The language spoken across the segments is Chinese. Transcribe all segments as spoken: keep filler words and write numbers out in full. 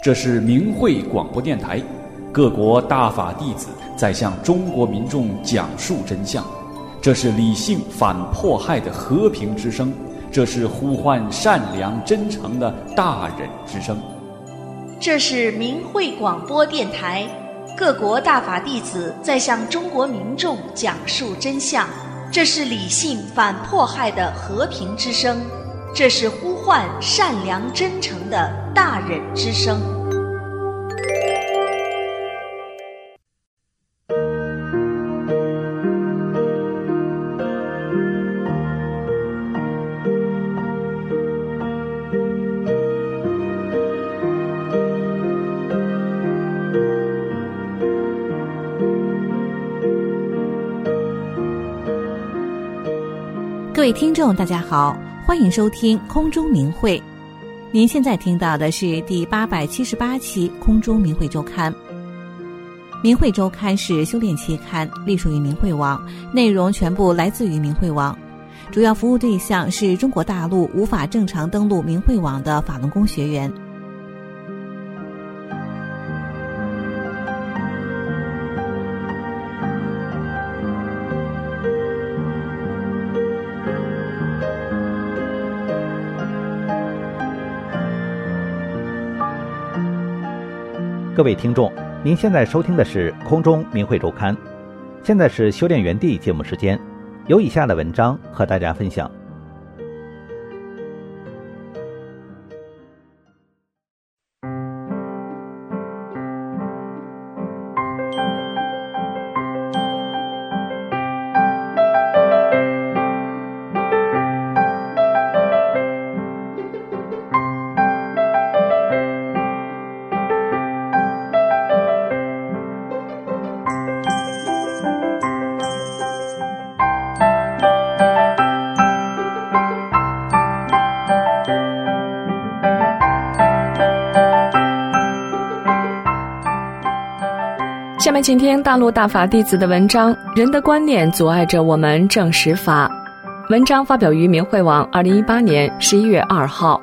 这是明慧广播电台，各国大法弟子在向中国民众讲述真相。这是理性反迫害的和平之声，这是呼唤善良真诚的大忍之声。 这是明慧广播电台，各国大法弟子在向中国民众讲述真相。这是理性反迫害的和平之声，这是呼唤善良真诚的大忍之声。 各位听众大家好，欢迎收听空中明慧。您现在听到的是第八百七十八期空中明慧周刊。明慧周刊是修炼期刊，隶属于明慧网，内容全部来自于明慧网，主要服务对象是中国大陆无法正常登录明慧网的法轮功学员。 各位听众，您现在收听的是空中明慧周刊，现在是修炼园地节目时间，有以下的文章和大家分享。 下面请听大陆大法弟子的文章，人的观念阻碍着我们证实法。文章发表于明慧网二零一八年十一月二号。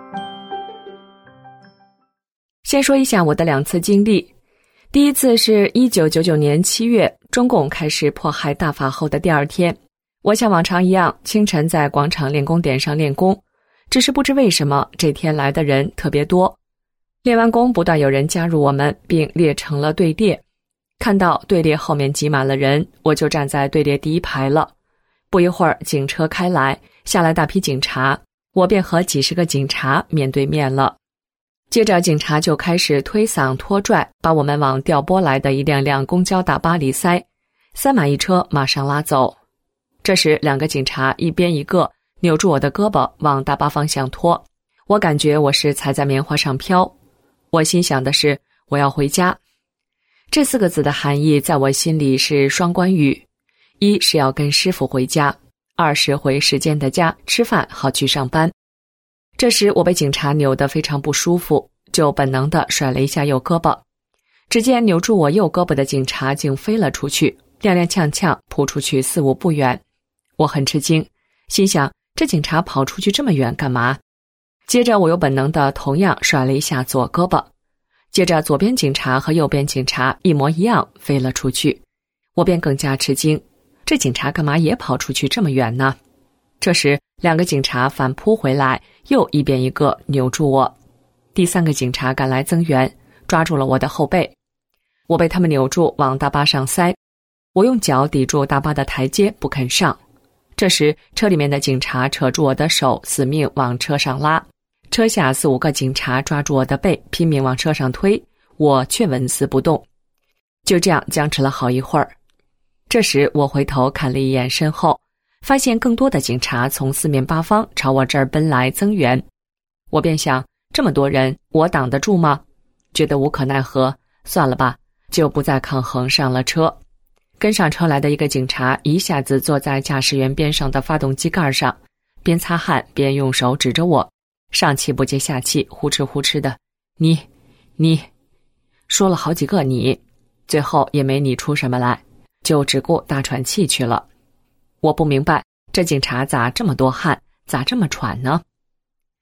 先说一下我的两次经历。第一次是一九九九年七月，中共开始迫害大法后的第二天，我像往常一样清晨在广场练功点上练功，只是不知为什么这天来的人特别多。练完功不断有人加入我们，并列成了队列。看到队列后面挤满了人，我就站在队列第一排了。不一会儿，警车开来，下来大批警察，我便和几十个警察面对面了。接着警察就开始推搡拖拽，把我们往调拨来的一辆辆公交大巴里塞，塞满一车，马上拉走。这时两个警察一边一个扭住我的胳膊往大巴方向拖，我感觉我是踩在棉花上飘。我心想的是，我要回家。这四个字的含义在我心里是双关语，一是要跟师父回家，二是回时间的家吃饭好去上班。这时我被警察扭得非常不舒服，就本能地甩了一下右胳膊。只见扭住我右胳膊的警察竟飞了出去，踉踉跄跄扑出去四五步远。我很吃惊，心想这警察跑出去这么远干嘛？接着我又本能地同样甩了一下左胳膊。接着左边警察和右边警察一模一样飞了出去，我便更加吃惊，这警察干嘛也跑出去这么远呢？这时两个警察反扑回来，又一边一个扭住我。第三个警察赶来增援，抓住了我的后背，我被他们扭住往大巴上塞，我用脚抵住大巴的台阶不肯上。这时车里面的警察扯住我的手，死命往车上拉，车下四五个警察抓住我的背，拼命往车上推，我却纹丝不动。就这样僵持了好一会儿。这时我回头看了一眼身后，发现更多的警察从四面八方朝我这儿奔来增援。我便想，这么多人我挡得住吗？觉得无可奈何，算了吧，就不再抗衡，上了车。跟上车来的一个警察一下子坐在驾驶员边上的发动机盖上，边擦汗边用手指着我，上气不接下气，呼哧呼哧的，你你说了好几个你，最后也没你出什么来，就只顾大喘气去了。我不明白这警察咋这么多汗，咋这么喘呢？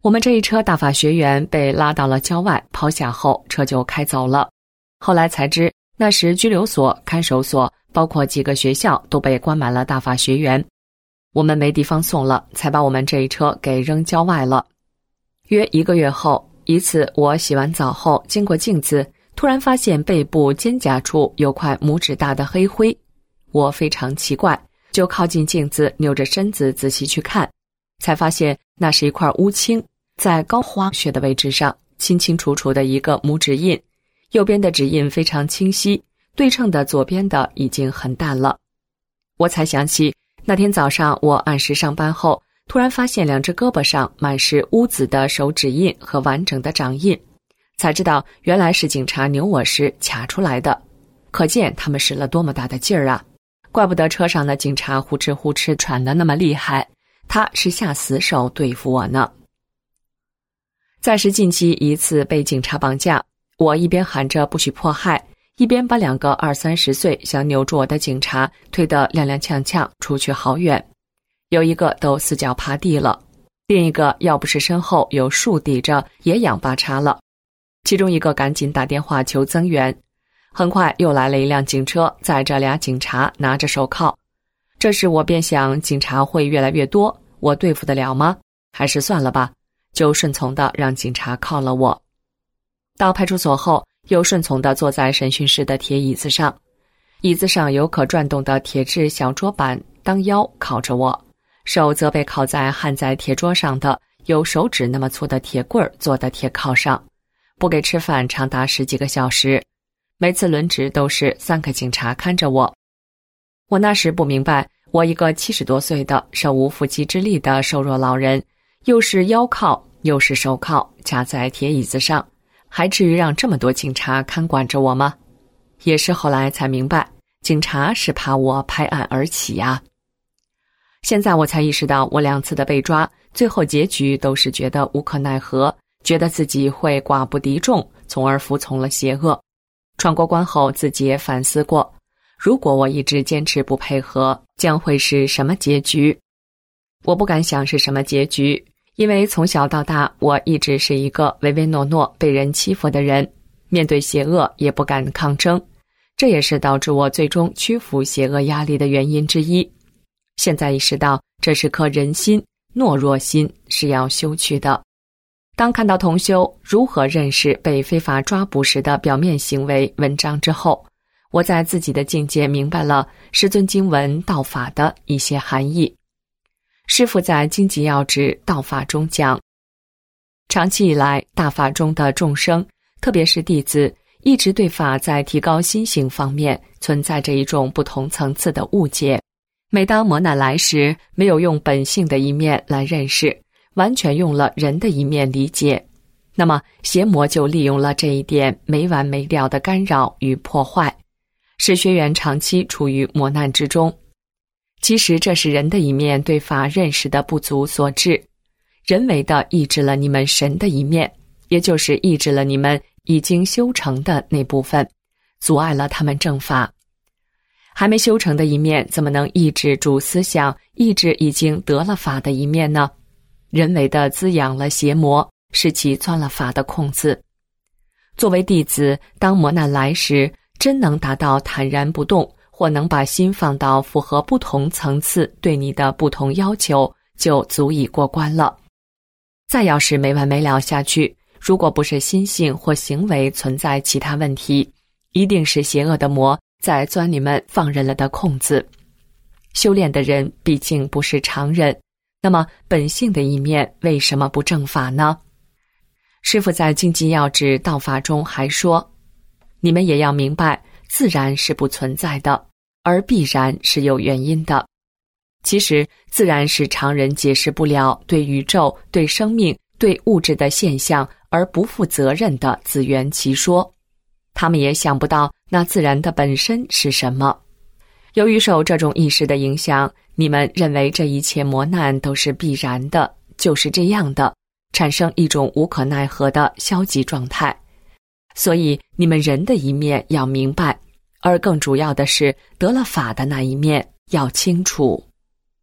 我们这一车大法学员被拉到了郊外，抛下后车就开走了。后来才知，那时拘留所、看守所包括几个学校都被关满了大法学员，我们没地方送了，才把我们这一车给扔郊外了。约一个月后，一次我洗完澡后经过镜子，突然发现背部肩胛处有块拇指大的黑灰，我非常奇怪，就靠近镜子扭着身子仔细去看，才发现那是一块乌青，在高花穴的位置上清清楚楚的一个拇指印，右边的指印非常清晰，对称的左边的已经很淡了。我才想起那天早上我按时上班后，突然发现两只胳膊上满是乌紫的手指印和完整的掌印，才知道原来是警察扭我时卡出来的，可见他们使了多么大的劲儿啊！怪不得车上的警察呼哧呼哧喘得那么厉害，他是下死手对付我呢。再是近期一次被警察绑架，我一边喊着不许迫害，一边把两个二三十岁想扭住我的警察推得踉踉跄跄出去好远，有一个都四脚爬地了，另一个要不是身后有树抵着也仰八叉了。其中一个赶紧打电话求增援，很快又来了一辆警车，载着俩警察拿着手铐。这时我便想，警察会越来越多，我对付得了吗？还是算了吧，就顺从地让警察铐了我。到派出所后，又顺从地坐在审讯室的铁椅子上，椅子上有可转动的铁质小桌板当腰靠着我，手则被靠在焊在铁桌上的有手指那么粗的铁棍做的铁铐上，不给吃饭长达十几个小时，每次轮值都是三个警察看着我。我那时不明白，我一个七十多岁的手无缚鸡之力的瘦弱老人，又是腰铐又是手铐夹在铁椅子上，还至于让这么多警察看管着我吗？也是后来才明白，警察是怕我拍案而起呀。现在我才意识到，我两次的被抓，最后结局都是觉得无可奈何，觉得自己会寡不敌众，从而服从了邪恶。闯过关后，自己也反思过，如果我一直坚持不配合，将会是什么结局？我不敢想是什么结局，因为从小到大，我一直是一个唯唯诺诺、被人欺负的人，面对邪恶也不敢抗争，这也是导致我最终屈服邪恶压力的原因之一。现在意识到，这是颗人心，懦弱心是要修去的。当看到同修如何认识被非法抓捕时的表面行为文章之后，我在自己的境界明白了师尊经文道法的一些含义。师父在经籍要旨道法中讲，长期以来大法中的众生，特别是弟子，一直对法在提高心性方面存在着一种不同层次的误解。每当磨难来时，没有用本性的一面来认识，完全用了人的一面理解，那么邪魔就利用了这一点没完没了的干扰与破坏，使学员长期处于磨难之中。其实这是人的一面对法认识的不足所致，人为的抑制了你们神的一面，也就是抑制了你们已经修成的那部分，阻碍了他们正法。还没修成的一面怎么能抑制主思想，抑制已经得了法的一面呢？人为的滋养了邪魔，使其钻了法的空子。作为弟子，当磨难来时，真能达到坦然不动，或能把心放到符合不同层次对你的不同要求，就足以过关了。再要是没完没了下去，如果不是心性或行为存在其他问题，一定是邪恶的魔在钻你们放任了的空子。修炼的人毕竟不是常人，那么本性的一面为什么不正法呢？师父在经籍要旨道法中还说，你们也要明白，自然是不存在的，而必然是有原因的。其实自然是常人解释不了对宇宙、对生命、对物质的现象而不负责任的自圆其说，他们也想不到那自然的本身是什么。由于受这种意识的影响，你们认为这一切磨难都是必然的，就是这样的，产生一种无可奈何的消极状态。所以你们人的一面要明白，而更主要的是得了法的那一面要清楚。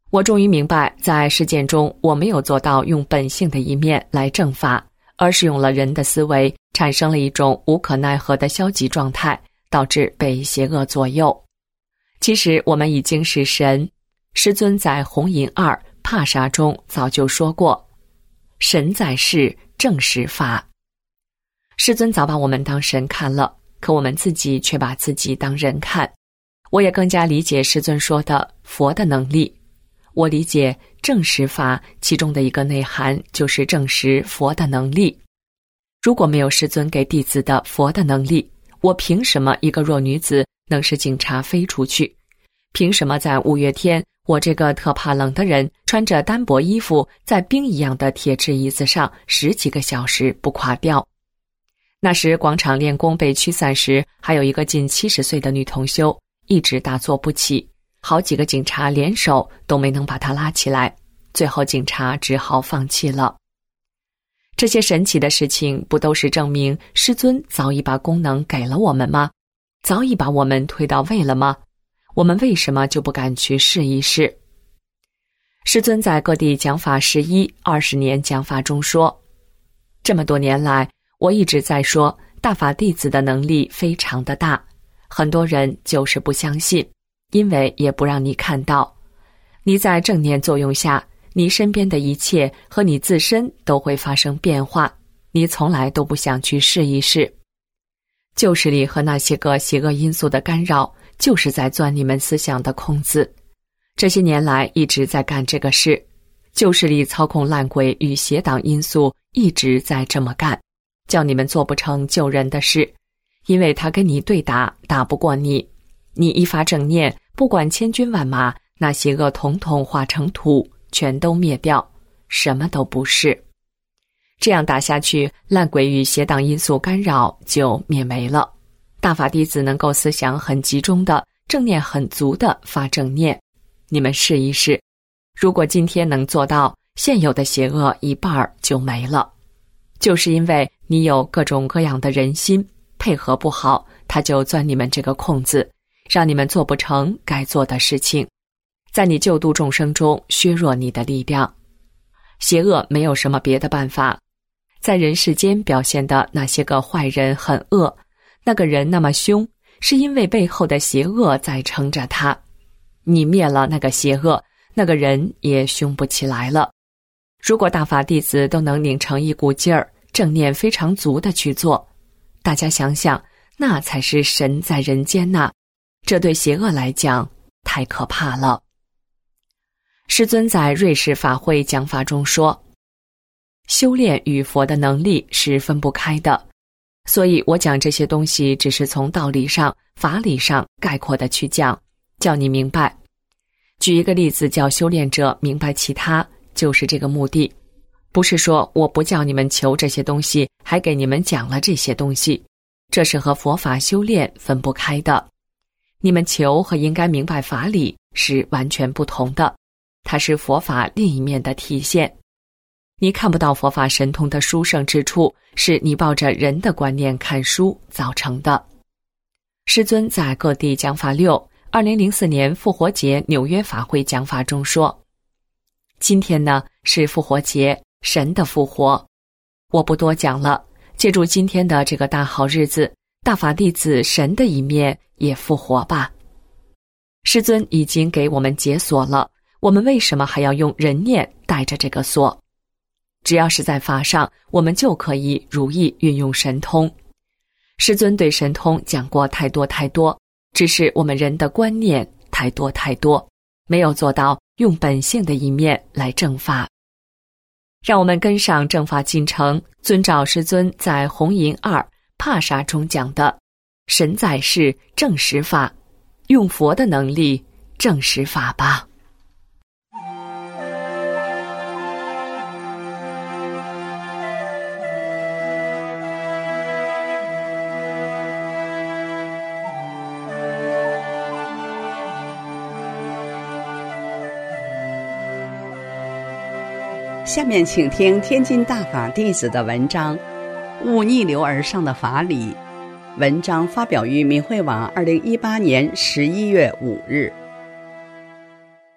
我终于明白，在实践中我没有做到用本性的一面来正法，而是用了人的思维，产生了一种无可奈何的消极状态，导致被邪恶左右。其实我们已经是神，师尊在红银二帕沙中早就说过，神在世，正实法。师尊早把我们当神看了，可我们自己却把自己当人看。我也更加理解师尊说的佛的能力。我理解证实法其中的一个内涵就是证实佛的能力。如果没有师尊给弟子的佛的能力，我凭什么一个弱女子能使警察飞出去？凭什么在五月天，我这个特怕冷的人穿着单薄衣服在冰一样的铁质椅子上十几个小时不垮掉？那时广场练功被驱散时，还有一个近七十岁的女同修一直打坐不起，好几个警察联手都没能把她拉起来，最后警察只好放弃了。这些神奇的事情不都是证明师尊早已把功能给了我们吗？早已把我们推到位了吗？我们为什么就不敢去试一试？师尊在各地讲法十一、二十年讲法中说，这么多年来我一直在说大法弟子的能力非常的大，很多人就是不相信，因为也不让你看到。你在正念作用下，你身边的一切和你自身都会发生变化，你从来都不想去试一试。旧势力和那些个邪恶因素的干扰，就是在钻你们思想的空子。这些年来一直在干这个事，旧势力操控烂鬼与邪党因素一直在这么干，叫你们做不成救人的事，因为他跟你对打，打不过你。你一发正念，不管千军万马，那邪恶统统化成土，全都灭掉，什么都不是。这样打下去，烂鬼与邪党因素干扰就灭没了。大法弟子能够思想很集中的，正念很足的发正念。你们试一试，如果今天能做到，现有的邪恶一半就没了。就是因为你有各种各样的人心，配合不好，他就钻你们这个空子，让你们做不成该做的事情，在你救度众生中削弱你的力量。邪恶没有什么别的办法，在人世间表现的那些个坏人很恶，那个人那么凶，是因为背后的邪恶在撑着他。你灭了那个邪恶，那个人也凶不起来了。如果大法弟子都能拧成一股劲儿，正念非常足的去做，大家想想，那才是神在人间呐！这对邪恶来讲太可怕了。师尊在瑞士法会讲法中说，修炼与佛的能力是分不开的，所以我讲这些东西只是从道理上、法理上概括的去讲，叫你明白。举一个例子，叫修炼者明白其他，就是这个目的。不是说我不叫你们求这些东西，还给你们讲了这些东西，这是和佛法修炼分不开的。你们求和应该明白法理是完全不同的，它是佛法另一面的体现。你看不到佛法神通的殊胜之处，是你抱着人的观念看书造成的。师尊在各地讲法六二零零四年复活节纽约法会讲法中说，今天呢是复活节，神的复活。我不多讲了，借助今天的这个大好日子，大法弟子神的一面也复活吧。师尊已经给我们解锁了，我们为什么还要用人念带着这个锁？只要是在法上，我们就可以如意运用神通。师尊对神通讲过太多太多，只是我们人的观念太多太多，没有做到用本性的一面来正法。让我们跟上正法进程，遵照师尊在红银二帕沙中讲的，神在世，正实法，用佛的能力正实法吧。 下面请听天津大法弟子的文章《勿逆流而上的法理》，文章发表于明慧网二零一八年十一月五日。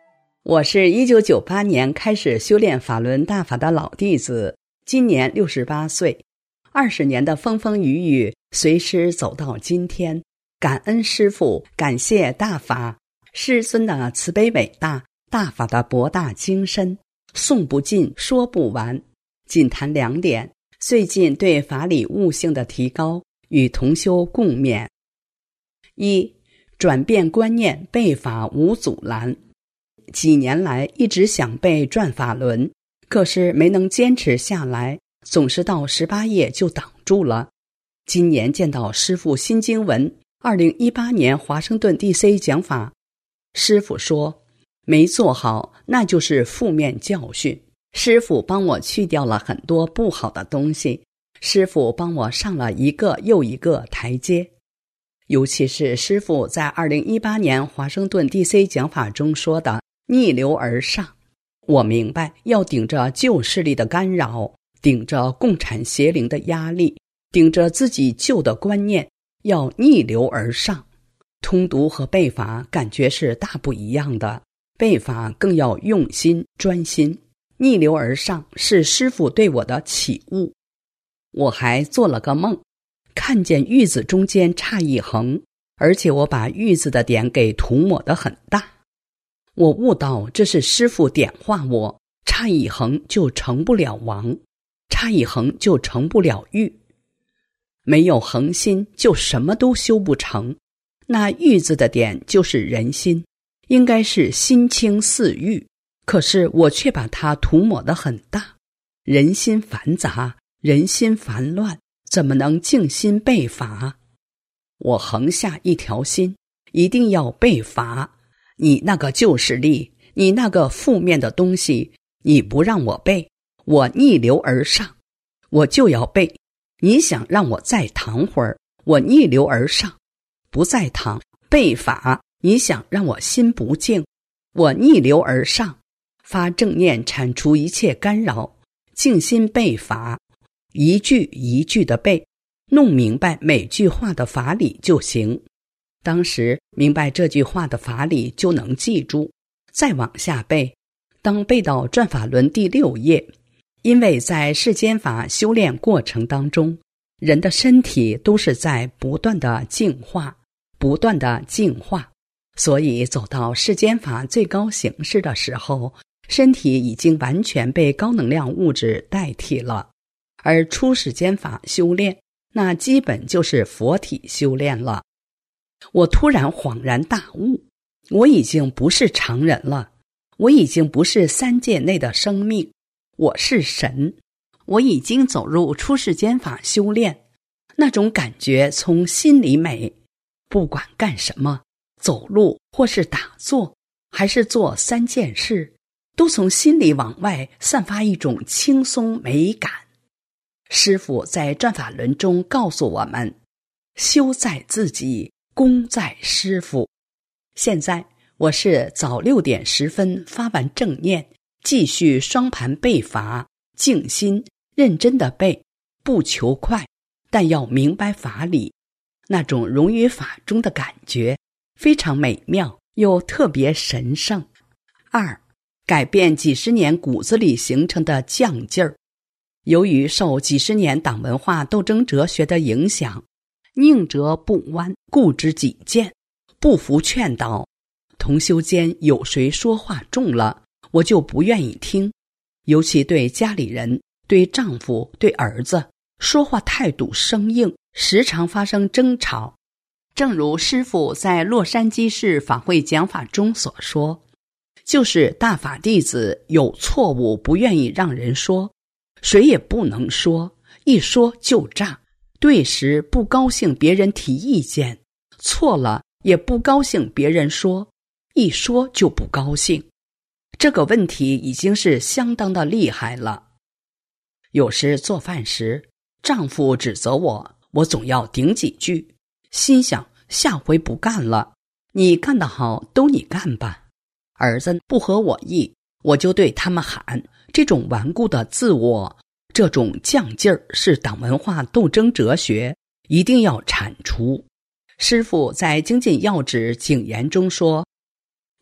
我是一九九八年开始修炼法轮大法的老弟子，今年六十八岁，二十年的风风雨雨，随师走到今天，感恩师父，感谢大法，师尊的慈悲伟大，大法的博大精深，诵不尽，说不完。仅谈两点，最近对法理悟性的提高，与同修共勉。一、转变观念，背法无阻拦。几年来一直想背转法轮，可是没能坚持下来，总是到十八页就挡住了。今年见到师父新经文，二零一八年华盛顿 D C 讲法，师父说没做好，那就是负面教训。师父帮我去掉了很多不好的东西，师父帮我上了一个又一个台阶。尤其是师父在二零一八年华盛顿 D C 讲法中说的逆流而上，我明白要顶着旧势力的干扰，顶着共产邪灵的压力，顶着自己旧的观念，要逆流而上。通读和背法感觉是大不一样的，背法更要用心专心。逆流而上是师父对我的启悟。我还做了个梦，看见玉子中间差一横，而且我把玉子的点给涂抹得很大。我悟到这是师父点化我，差一横就成不了王，差一横就成不了玉。没有恒心就什么都修不成。那玉字的点就是人心，应该是心清似玉，可是我却把它涂抹得很大。人心繁杂，人心烦乱，怎么能静心背法？我横下一条心，一定要背法。你那个旧势力，你那个负面的东西，你不让我背，我逆流而上，我就要背。你想让我再躺会儿，我逆流而上，不再躺，背法。你想让我心不静，我逆流而上，发正念，铲除一切干扰，静心背法，一句一句的背，弄明白每句话的法理就行。当时明白这句话的法理就能记住，再往下背。当背到转法轮第六页，因为在世间法修炼过程当中，人的身体都是在不断的净化，不断的净化，所以走到世间法最高形式的时候，身体已经完全被高能量物质代替了。而出世间法修炼，那基本就是佛体修炼了。我突然恍然大悟，我已经不是常人了，我已经不是三界内的生命，我是神，我已经走入出世间法修炼。那种感觉从心里美，不管干什么，走路或是打坐，还是做三件事，都从心里往外散发一种轻松美感。师父在转法轮中告诉我们，修在自己，功在师父。现在我是早六点十分发完正念，继续双盘背法，静心认真的背，不求快，但要明白法理。那种融于法中的感觉非常美妙，又特别神圣。二、改变几十年骨子里形成的犟劲儿。由于受几十年党文化斗争哲学的影响，宁折不弯，固执己见，不服劝导。同修间有谁说话重了，我就不愿意听，尤其对家里人，对丈夫，对儿子，说话态度生硬，时常发生争吵。正如师父在洛杉矶市法会讲法中所说，就是大法弟子有错误不愿意让人说，谁也不能说，一说就炸。对时不高兴别人提意见，错了也不高兴别人说，一说就不高兴。这个问题已经是相当的厉害了。有时做饭时，丈夫指责我，我总要顶几句，心想下回不干了，你干得好都你干吧。儿子不合我意，我就对他们喊，这种顽固的自我，这种犟劲儿是党文化斗争哲学，一定要铲除。师父在精进要旨警言中说，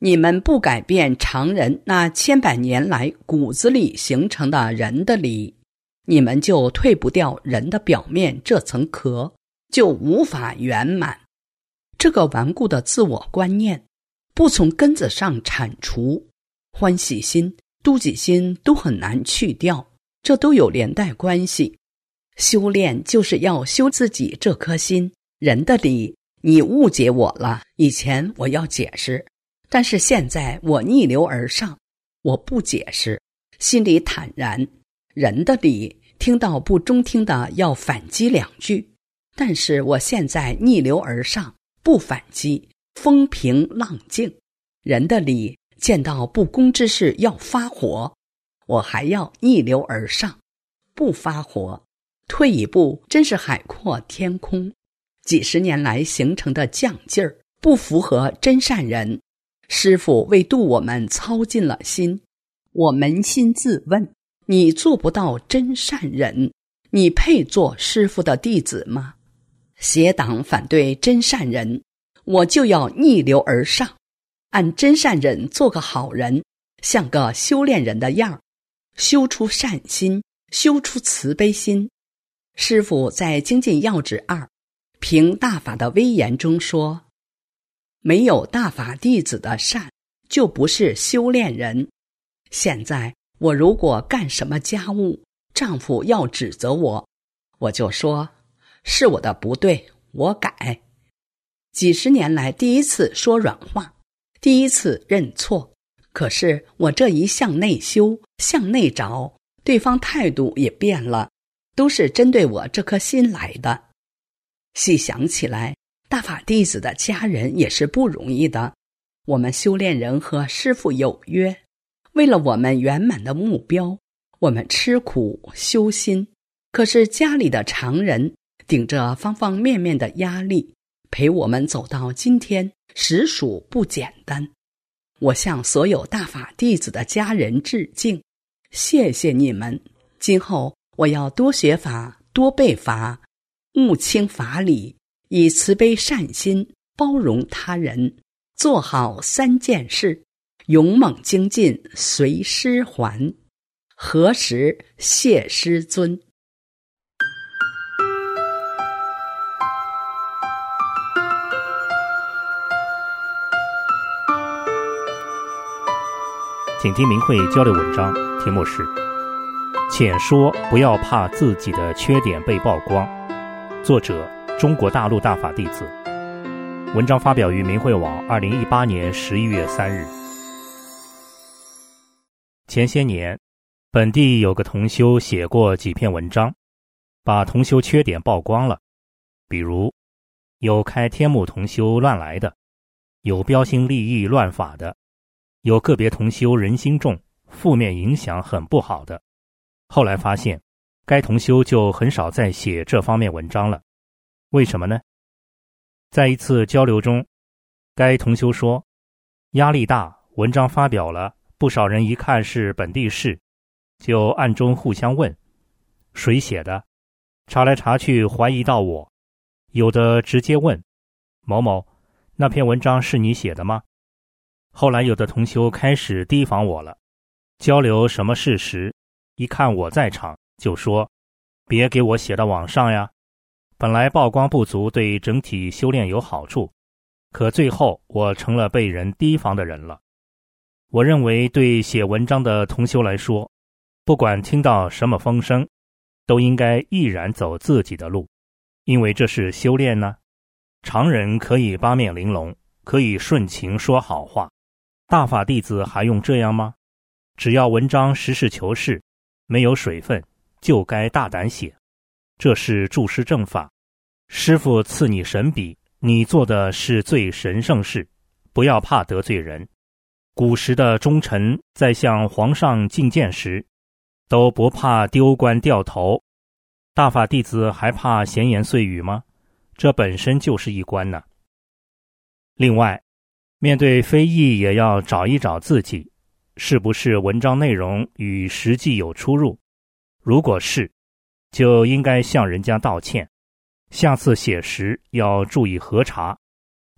你们不改变常人那千百年来骨子里形成的人的理，你们就退不掉人的表面这层壳，就无法圆满。这个顽固的自我观念不从根子上铲除，欢喜心、妒忌心都很难去掉，这都有连带关系。修炼就是要修自己这颗心。人的理，你误解我了，以前我要解释，但是现在我逆流而上，我不解释，心里坦然。人的理，听到不中听的要反击两句，但是我现在逆流而上，不反击，风平浪静。人的理，见到不公之事要发火，我还要逆流而上，不发火，退一步真是海阔天空。几十年来形成的犟劲儿，不符合真善人。师父为度我们操尽了心，我扪心自问，你做不到真善人，你配做师父的弟子吗？邪党反对真善人，我就要逆流而上，按真善人做个好人，像个修炼人的样儿，修出善心，修出慈悲心。师父在精进要旨二凭大法的威严中说，没有大法弟子的善，就不是修炼人。现在我如果干什么家务，丈夫要指责我，我就说是我的不对，我改。几十年来第一次说软话，第一次认错，可是我这一向内修，向内找，对方态度也变了，都是针对我这颗心来的。细想起来，大法弟子的家人也是不容易的。我们修炼人和师父有约，为了我们圆满的目标，我们吃苦修心。可是家里的常人顶着方方面面的压力，陪我们走到今天，实属不简单。我向所有大法弟子的家人致敬，谢谢你们。今后我要多学法，多背法，悟清法理，以慈悲善心包容他人，做好三件事，勇猛精进，随师还。何时谢师尊？ 请听明慧交流文章，题目是浅说不要怕自己的缺点被曝光，作者中国大陆大法弟子。文章发表于明慧网二零一八年十一月三日。前些年本地有个同修写过几篇文章，把同修缺点曝光了，比如有开天目同修乱来的，有标新立异乱法的，有个别同修人心重，负面影响很不好的。后来发现该同修就很少再写这方面文章了，为什么呢？在一次交流中，该同修说压力大，文章发表了，不少人一看是本地事，就暗中互相问谁写的，查来查去怀疑到我，有的直接问某某，那篇文章是你写的吗？后来有的同修开始提防我了，交流什么事时，一看我在场就说别给我写到网上呀，本来曝光不足对整体修炼有好处，可最后我成了被人提防的人了。我认为对写文章的同修来说，不管听到什么风声，都应该毅然走自己的路，因为这是修炼呢。常人可以八面玲珑，可以顺情说好话，大法弟子还用这样吗？只要文章实事求是，没有水分，就该大胆写。这是注师正法，师父赐你神笔，你做的是最神圣事，不要怕得罪人。古时的忠臣在向皇上进谏时，都不怕丢官掉头，大法弟子还怕闲言碎语吗？这本身就是一关呢。另外，面对非议也要找一找自己，是不是文章内容与实际有出入？如果是，就应该向人家道歉，下次写时要注意核查，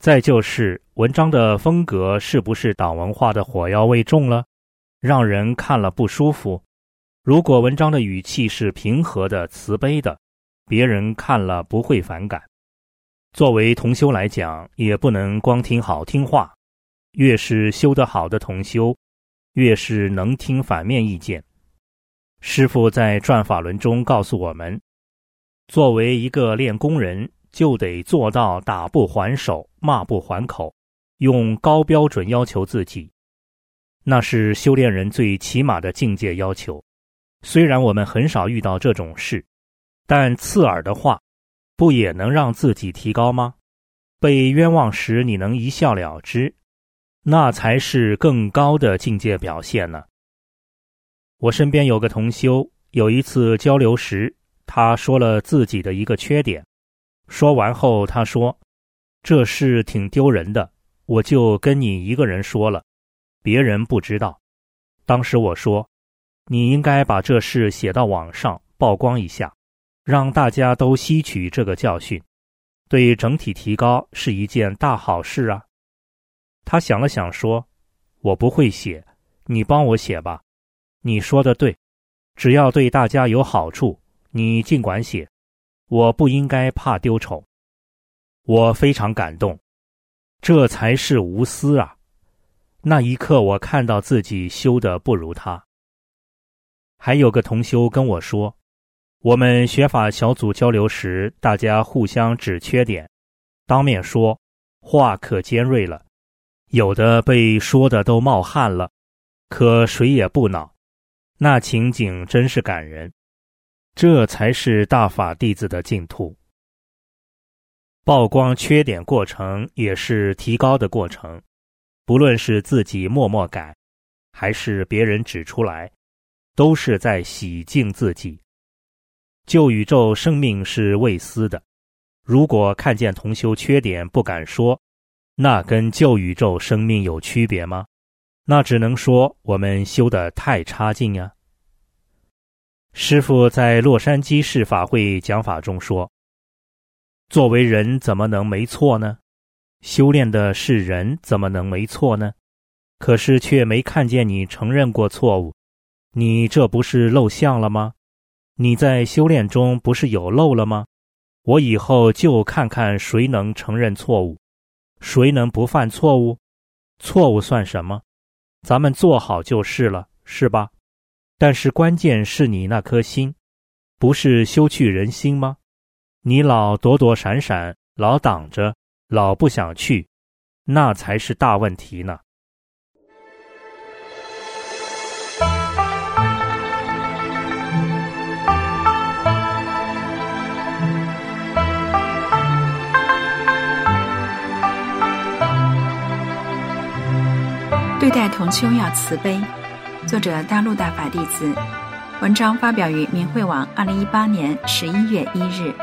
再就是文章的风格是不是党文化的火药味重了，让人看了不舒服。如果文章的语气是平和的、慈悲的，别人看了不会反感。作为同修来讲，也不能光听好听话，越是修得好的同修，越是能听反面意见。师父在转法轮中告诉我们，作为一个练功人，就得做到打不还手，骂不还口，用高标准要求自己，那是修炼人最起码的境界要求。虽然我们很少遇到这种事，但刺耳的话不也能让自己提高吗？被冤枉时你能一笑了之，那才是更高的境界表现呢。我身边有个同修，有一次交流时，他说了自己的一个缺点。说完后他说，这事挺丢人的，我就跟你一个人说了，别人不知道。当时我说，你应该把这事写到网上曝光一下，让大家都吸取这个教训，对整体提高是一件大好事啊。他想了想说，我不会写，你帮我写吧。你说的对，只要对大家有好处，你尽管写，我不应该怕丢丑。我非常感动，这才是无私啊。那一刻我看到自己修得不如他。还有个同修跟我说，我们学法小组交流时，大家互相指缺点，当面说，话可尖锐了，有的被说的都冒汗了，可谁也不恼，那情景真是感人。这才是大法弟子的净土。曝光缺点过程也是提高的过程，不论是自己默默改，还是别人指出来，都是在洗净自己。旧宇宙生命是未私的，如果看见同修缺点不敢说，那跟旧宇宙生命有区别吗？那只能说我们修得太差劲呀。师父在洛杉矶市法会讲法中说，作为人怎么能没错呢？修炼的是人，怎么能没错呢？可是却没看见你承认过错误，你这不是露相了吗？你在修炼中不是有漏了吗？我以后就看看谁能承认错误，谁能不犯错误？错误算什么？咱们做好就是了，是吧？但是关键是你那颗心，不是修去人心吗？你老躲躲闪闪，老挡着，老不想去，那才是大问题呢。 对待同修要慈悲。作者大陆大法弟子，文章发表于明慧网二零一八年十一月一日。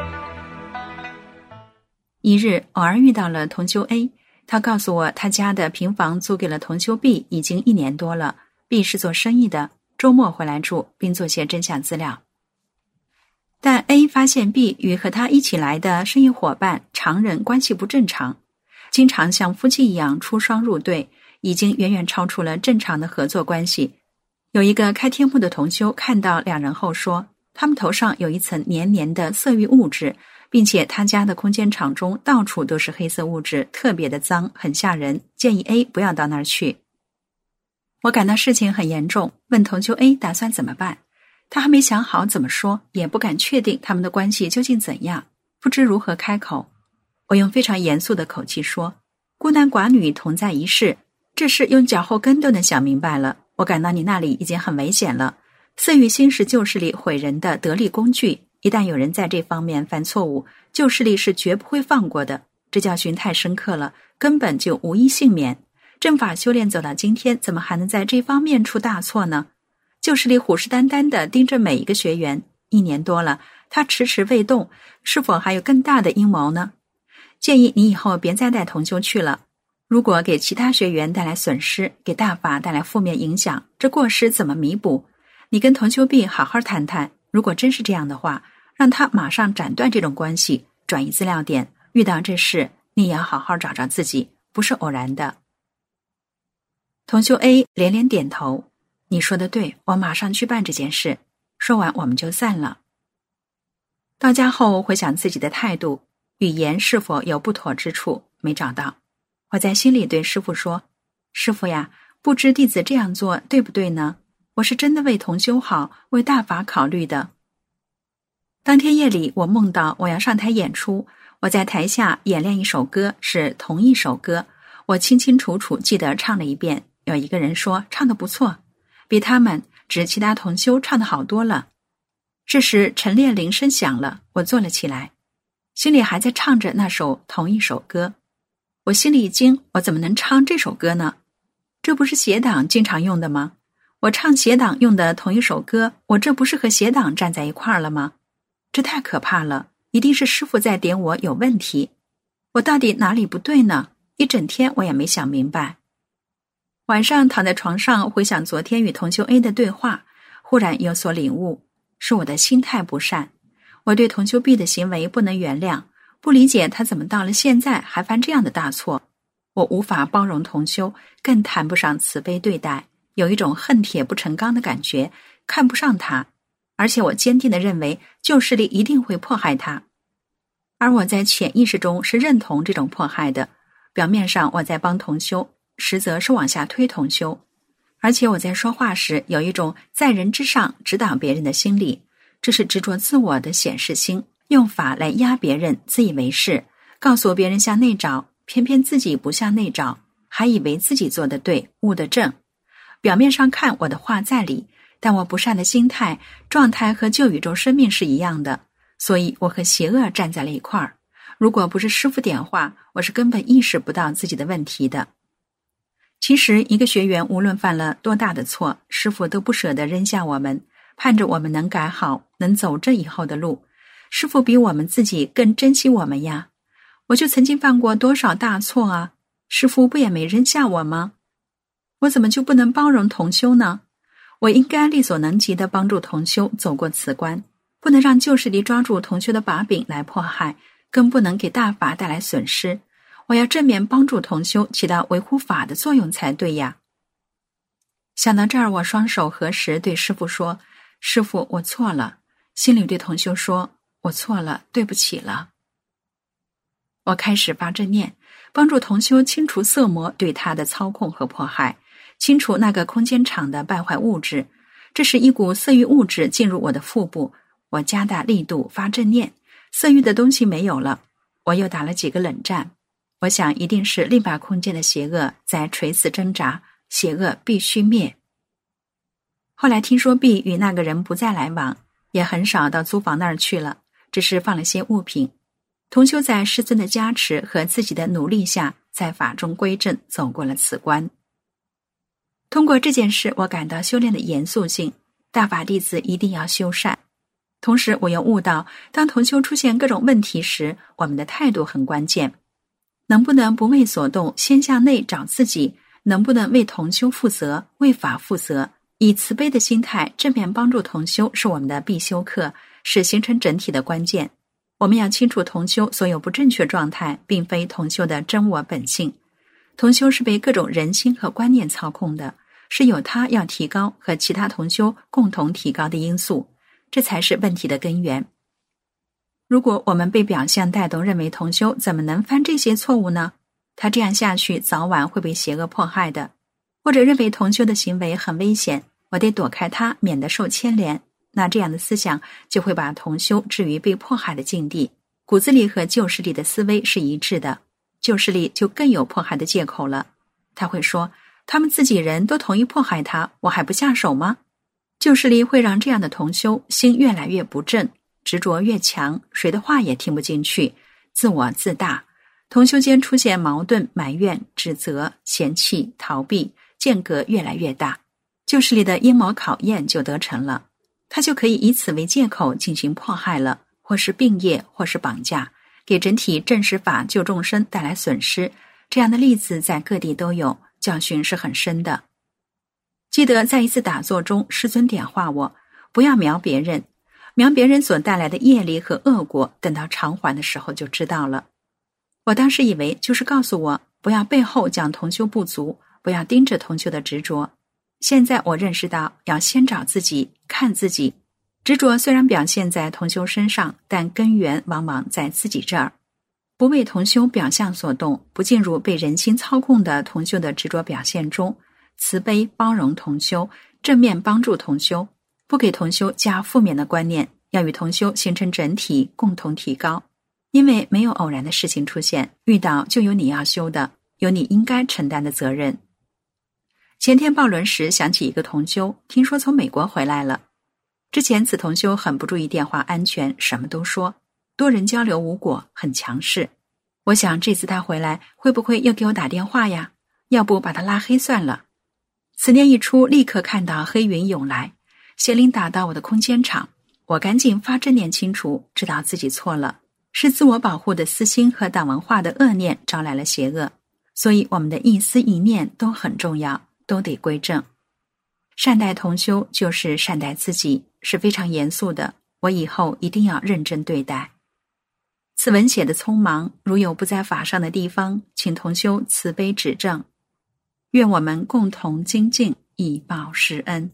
一日偶然遇到了同修 A， 他告诉我他家的平房租给了同修 B 已经一年多了， B 是做生意的，周末回来住并做些真相资料。但 A 发现 B 与和他一起来的生意伙伴常人关系不正常，经常像夫妻一样出双入对，已经远远超出了正常的合作关系。有一个开天幕的同修看到两人后说，他们头上有一层黏黏的色域物质，并且他家的空间场中到处都是黑色物质，特别的脏，很吓人，建议 A 不要到那儿去。我感到事情很严重，问同修 A 打算怎么办。他还没想好怎么说，也不敢确定他们的关系究竟怎样，不知如何开口。我用非常严肃的口气说，孤男寡女同在一室，这事用脚后跟都能想明白了。我感到你那里已经很危险了，色欲心是旧势力毁人的得力工具，一旦有人在这方面犯错误，旧势力是绝不会放过的。这教训太深刻了，根本就无一幸免。正法修炼走到今天，怎么还能在这方面出大错呢？旧势力虎视眈眈地盯着每一个学员，一年多了，他迟迟未动，是否还有更大的阴谋呢？建议你以后别再带同修去了。如果给其他学员带来损失，给大法带来负面影响，这过失怎么弥补？你跟同修 B 好好谈谈，如果真是这样的话，让他马上斩断这种关系，转移资料点，遇到这事你也要好好找找自己，不是偶然的。同修 A 连连点头，你说的对，我马上去办这件事。说完我们就散了。到家后回想自己的态度，语言是否有不妥之处，没找到。我在心里对师父说，师父呀，不知弟子这样做对不对呢？我是真的为同修好，为大法考虑的。当天夜里，我梦到我要上台演出，我在台下演练一首歌，是同一首歌，我清清楚楚记得唱了一遍。有一个人说唱得不错，比他们指其他同修唱得好多了。这时晨练铃声响了，我坐了起来，心里还在唱着那首同一首歌。我心里一惊，我怎么能唱这首歌呢？这不是邪党经常用的吗？我唱邪党用的同一首歌，我这不是和邪党站在一块儿了吗？这太可怕了，一定是师父在点我有问题。我到底哪里不对呢？一整天我也没想明白。晚上躺在床上回想昨天与同修 A 的对话，忽然有所领悟，是我的心态不善。我对同修 B 的行为不能原谅，不理解他怎么到了现在还犯这样的大错。我无法包容同修，更谈不上慈悲对待，有一种恨铁不成钢的感觉，看不上他，而且我坚定地认为旧势力一定会迫害他。而我在潜意识中是认同这种迫害的，表面上我在帮同修，实则是往下推同修。而且我在说话时有一种在人之上指导别人的心理，这是执着自我的显示心，用法来压别人，自以为是，告诉别人向内找，偏偏自己不向内找，还以为自己做得对，悟得正。表面上看我的话在理，但我不善的心态状态和旧宇宙生命是一样的，所以我和邪恶站在了一块儿。如果不是师父点化，我是根本意识不到自己的问题的。其实一个学员无论犯了多大的错，师父都不舍得扔下我们，盼着我们能改好，能走这以后的路。师父比我们自己更珍惜我们呀。我就曾经犯过多少大错啊，师父不也没扔下我吗？我怎么就不能包容同修呢？我应该力所能及地帮助同修走过此关，不能让旧势力抓住同修的把柄来迫害，更不能给大法带来损失。我要正面帮助同修，起到维护法的作用才对呀。想到这儿，我双手合十对师父说，师父，我错了。心里对同修说，我错了，对不起了。我开始发正念，帮助同修清除色魔对他的操控和迫害，清除那个空间场的败坏物质。这是一股色欲物质进入我的腹部，我加大力度发正念，色欲的东西没有了。我又打了几个冷战，我想一定是另外空间的邪恶在垂死挣扎，邪恶必须灭。后来听说 B 与那个人不再来往，也很少到租房那儿去了，只是放了些物品。同修在师尊的加持和自己的努力下，在法中归正，走过了此关。通过这件事，我感到修炼的严肃性，大法弟子一定要修善。同时我又悟到，当同修出现各种问题时，我们的态度很关键。能不能不为所动，先向内找自己，能不能为同修负责，为法负责，以慈悲的心态正面帮助同修，是我们的必修课，是形成整体的关键。我们要清楚同修所有不正确状态并非同修的真我本性，同修是被各种人心和观念操控的，是有他要提高和其他同修共同提高的因素，这才是问题的根源。如果我们被表象带动，认为同修怎么能犯这些错误呢？他这样下去早晚会被邪恶迫害的。或者认为同修的行为很危险，我得躲开他，免得受牵连，那这样的思想就会把同修置于被迫害的境地。骨子里和旧势力的思维是一致的，旧势力就更有迫害的借口了。他会说，他们自己人都同意迫害他，我还不下手吗？旧势力会让这样的同修心越来越不正，执着越强，谁的话也听不进去，自我自大，同修间出现矛盾、埋怨、指责、嫌弃、逃避，间隔越来越大，旧势力的阴谋考验就得逞了，他就可以以此为借口进行迫害了，或是并业，或是绑架，给整体正实法救众生带来损失。这样的例子在各地都有，教训是很深的。记得在一次打坐中，师尊点化我，不要瞄别人，瞄别人所带来的业力和恶果，等到偿还的时候就知道了。 我当时以为就是告诉我不要背后讲同修不足，不要盯着同修的执着。现在我认识到要先找自己，看自己。执着虽然表现在同修身上，但根源往往在自己这儿。不为同修表象所动，不进入被人心操控的同修的执着表现中，慈悲包容同修，正面帮助同修，不给同修加负面的观念，要与同修形成整体，共同提高。因为没有偶然的事情出现，遇到就有你要修的，有你应该承担的责任。前天报轮时想起一个同修，听说从美国回来了。之前此同修很不注意电话安全，什么都说，多人交流无果，很强势。我想这次他回来会不会又给我打电话呀？要不把他拉黑算了。此念一出，立刻看到黑云涌来，邪灵打到我的空间场，我赶紧发正念清除，知道自己错了，是自我保护的私心和党文化的恶念招来了邪恶，所以我们的一思一念都很重要，都得归正。善待同修就是善待自己，是非常严肃的，我以后一定要认真对待。此文写的匆忙，如有不在法上的地方，请同修慈悲指正。愿我们共同精进，以报师恩。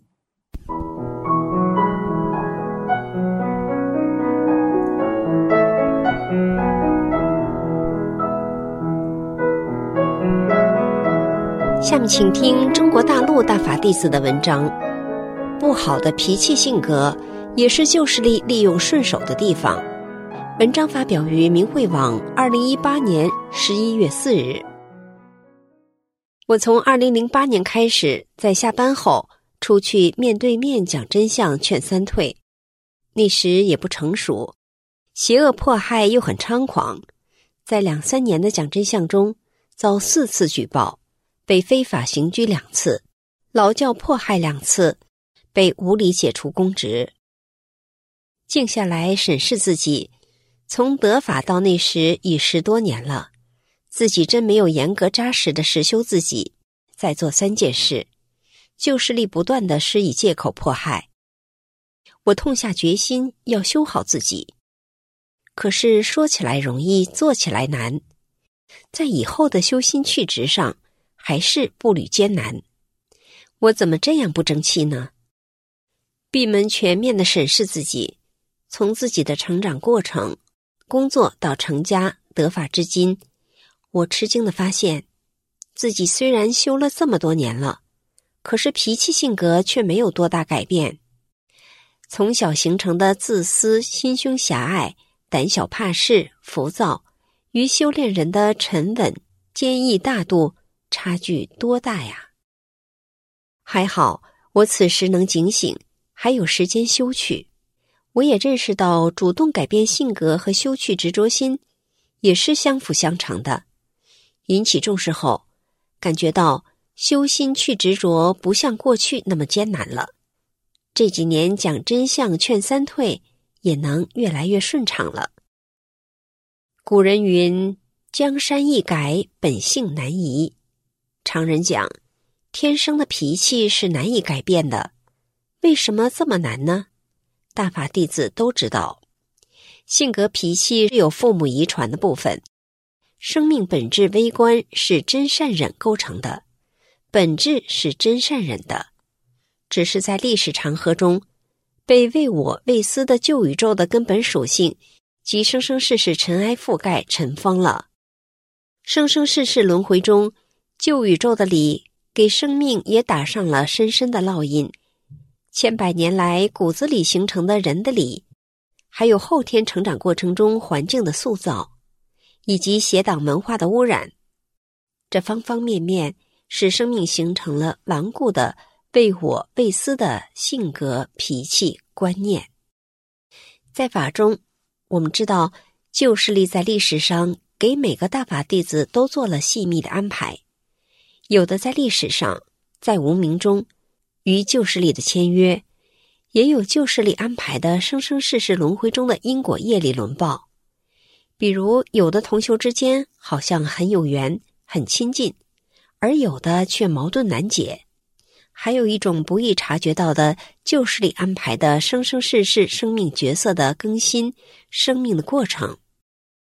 下面请听中国大陆大法弟子的文章。不好的脾气性格也是旧势力利用顺手的地方。文章发表于明慧网二零一八年十一月四日。我从二零零八年开始，在下班后出去面对面讲真相劝三退。那时也不成熟，邪恶迫害又很猖狂，在两三年的讲真相中遭四次举报，被非法刑拘两次，劳教迫害两次，被无理解除公职。静下来审视自己，从得法到那时已十多年了，自己真没有严格扎实的实修自己，再做三件事，旧势力不断地施以借口迫害。我痛下决心要修好自己，可是说起来容易，做起来难，在以后的修心去执上还是步履艰难。我怎么这样不争气呢？闭门全面地审视自己，从自己的成长过程，工作到成家得法至今，我吃惊地发现，自己虽然修了这么多年了，可是脾气性格却没有多大改变。从小形成的自私、心胸狭隘、胆小怕事、浮躁，与修炼人的沉稳、坚毅大度差距多大呀！还好我此时能警醒，还有时间修去。我也认识到主动改变性格和修去执着心也是相辅相成的。引起重视后，感觉到修心去执着不像过去那么艰难了。这几年讲真相劝三退也能越来越顺畅了。古人云，江山易改，本性难移。常人讲，天生的脾气是难以改变的，为什么这么难呢？大法弟子都知道，性格脾气是有父母遗传的部分，生命本质微观是真善忍构成的，本质是真善忍的，只是在历史长河中，被为我为私的旧宇宙的根本属性及生生世世尘埃覆盖尘封了。生生世世轮回中，旧宇宙的理给生命也打上了深深的烙印。千百年来骨子里形成的人的理，还有后天成长过程中环境的塑造，以及邪党文化的污染，这方方面面使生命形成了顽固的为我为私的性格、脾气、观念。在法中，我们知道旧势力在历史上给每个大法弟子都做了细密的安排，有的在历史上，在无名中与旧势力的签约，也有旧势力安排的生生世世轮回中的因果业力轮报。比如有的同修之间好像很有缘，很亲近，而有的却矛盾难解。还有一种不易察觉到的旧势力安排的生生世世生命角色的更新，生命的过程。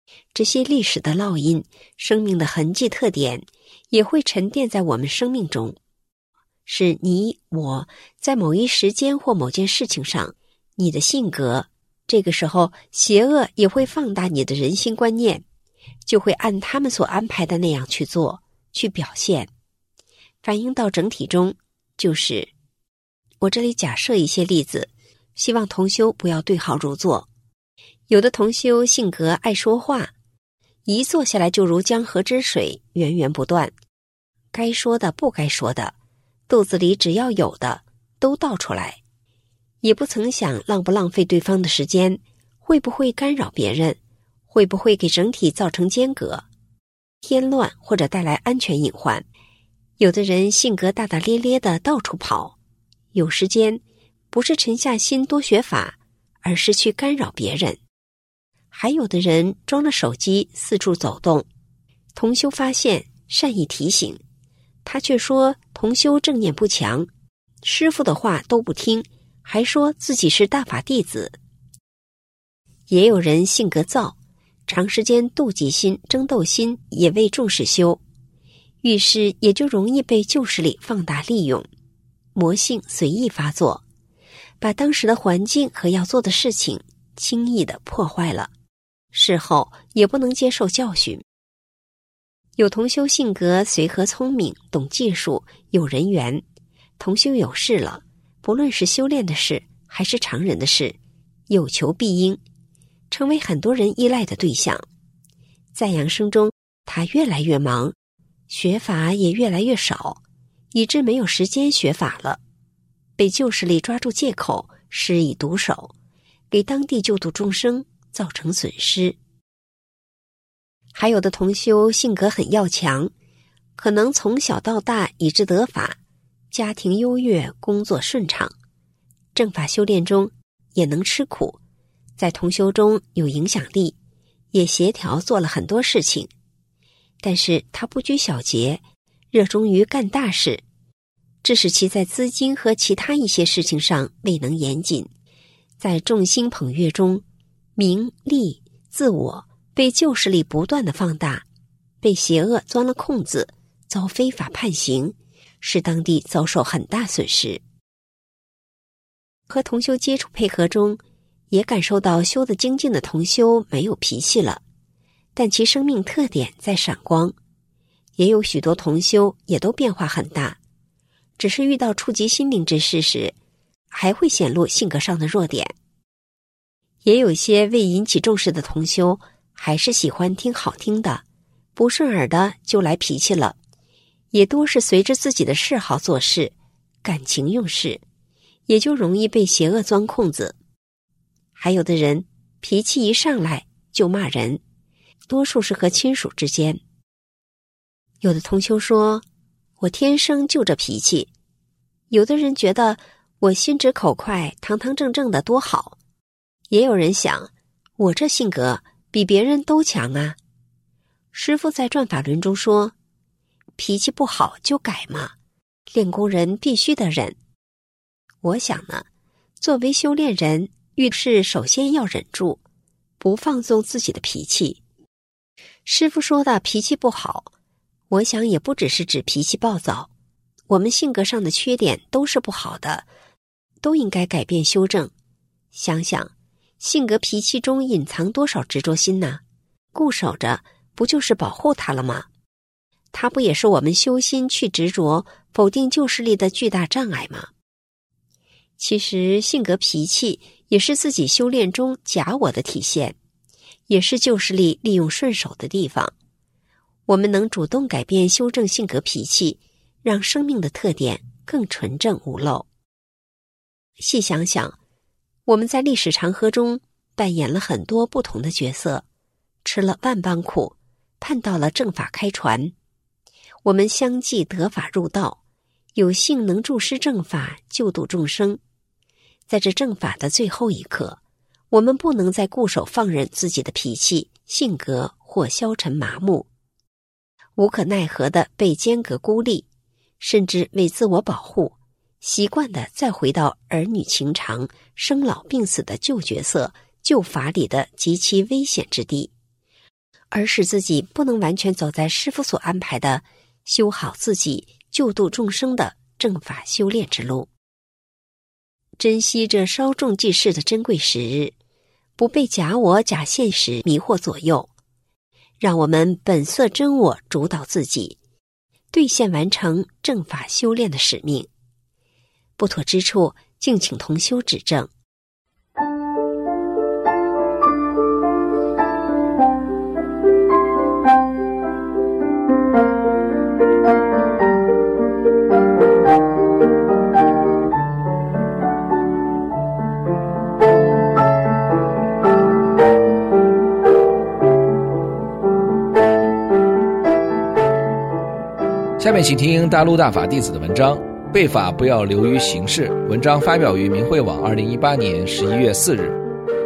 这些历史的烙印、生命的痕迹特点也会沉淀在我们生命中，是你我在某一时间或某件事情上你的性格。这个时候邪恶也会放大你的人心观念，就会按他们所安排的那样去做去表现，反映到整体中。就是我这里假设一些例子，希望同修不要对号入座。有的同修性格爱说话，一坐下来就如江河之水，源源不断，该说的不该说的，肚子里只要有的都倒出来，也不曾想浪不浪费对方的时间，会不会干扰别人，会不会给整体造成间隔、添乱或者带来安全隐患。有的人性格大大咧咧的到处跑，有时间不是沉下心多学法，而是去干扰别人。还有的人装着手机四处走动，同修发现善意提醒，他却说同修正念不强，师父的话都不听，还说自己是大法弟子。也有人性格躁，长时间妒忌心、争斗心也未重视修，遇事也就容易被旧势力放大利用，魔性随意发作，把当时的环境和要做的事情轻易地破坏了，事后也不能接受教训。有同修性格随和聪明，懂技术，有人缘，同修有事了，不论是修炼的事还是常人的事，有求必应，成为很多人依赖的对象。在养生中，他越来越忙，学法也越来越少，以致没有时间学法了，被旧势力抓住借口，施以毒手，给当地救度众生造成损失。还有的同修性格很要强，可能从小到大以致得法，家庭优越，工作顺畅，正法修炼中也能吃苦，在同修中有影响力，也协调做了很多事情。但是他不拘小节，热衷于干大事，致使其在资金和其他一些事情上未能严谨，在众星捧月中，名利自我被旧势力不断的放大，被邪恶钻了空子，遭非法判刑，使当地遭受很大损失。和同修接触配合中，也感受到修得精进的同修没有脾气了，但其生命特点在闪光。也有许多同修也都变化很大，只是遇到触及心灵之事时，还会显露性格上的弱点。也有些未引起重视的同修，还是喜欢听好听的，不顺耳的就来脾气了，也多是随着自己的嗜好做事，感情用事，也就容易被邪恶钻空子。还有的人脾气一上来就骂人，多数是和亲属之间。有的同修说，我天生就这脾气。有的人觉得我心直口快，堂堂正正的多好。也有人想，我这性格比别人都强啊。师父在转法轮中说，脾气不好就改嘛，练功人必须得忍。我想呢，作为修炼人，遇事首先要忍住，不放纵自己的脾气。师父说的脾气不好，我想也不只是指脾气暴躁，我们性格上的缺点都是不好的，都应该改变修正。想想性格脾气中隐藏多少执着心呢？固守着不就是保护它了吗？它不也是我们修心去执着否定旧势力的巨大障碍吗？其实性格脾气也是自己修炼中假我的体现，也是旧势力利用顺手的地方。我们能主动改变修正性格脾气，让生命的特点更纯正无漏。细想想，我们在历史长河中扮演了很多不同的角色，吃了万般苦，盼到了正法开传。我们相继得法入道，有幸能助施正法，救度众生。在这正法的最后一刻，我们不能再固守放任自己的脾气、性格或消沉麻木，无可奈何地被间隔孤立，甚至为自我保护，习惯地再回到儿女情长、生老病死的旧角色、旧法理的极其危险之地。 而使自己不能完全走在师父所安排的修好自己、救度众生的正法修炼之路。珍惜这稍纵即逝的珍贵时日，不被假我假现实迷惑左右，让我们本色真我主导自己，兑现完成正法修炼的使命。不妥之处，敬请同修指正。 下面请听大陆大法弟子的文章，背法不要流于形式。文章发表于明慧网二零一八年十一月四日。